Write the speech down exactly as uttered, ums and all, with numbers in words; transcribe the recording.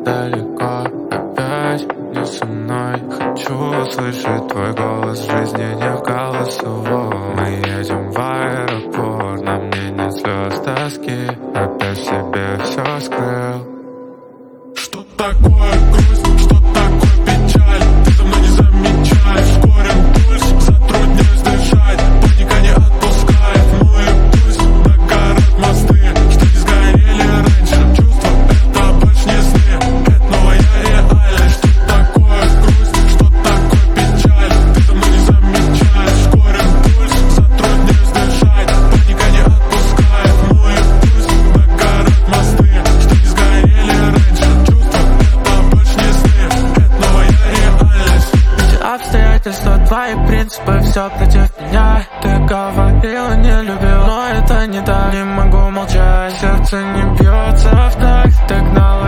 далеко, опять не со мной. Хочу услышать твой голос в жизни, не в голосовом. Мы едем в аэропорт, на мне нет слез тоски. Опять в себе все скрыл. Что такое грусть, что такое печаль? Ты за мной не замечаешь. Ускорен пульс, затрудняюсь дышать. Паника не отпускает. Ну и пусть догорят мосты, что не сгорели раньше. Чувства — это больше не сны, это новая реальность. Что такое грусть, что такое печаль? Ты за мной не замечаешь. Ускорен пульс, затрудняюсь дышать. Паника не отпускает. Ну и пусть догорят мосты, что не сгорели раньше. Обстоятельства, твои принципы, все против меня. Ты говорила, не любил, но это не так. Не могу молчать, сердце не бьется в такт. Ты гнала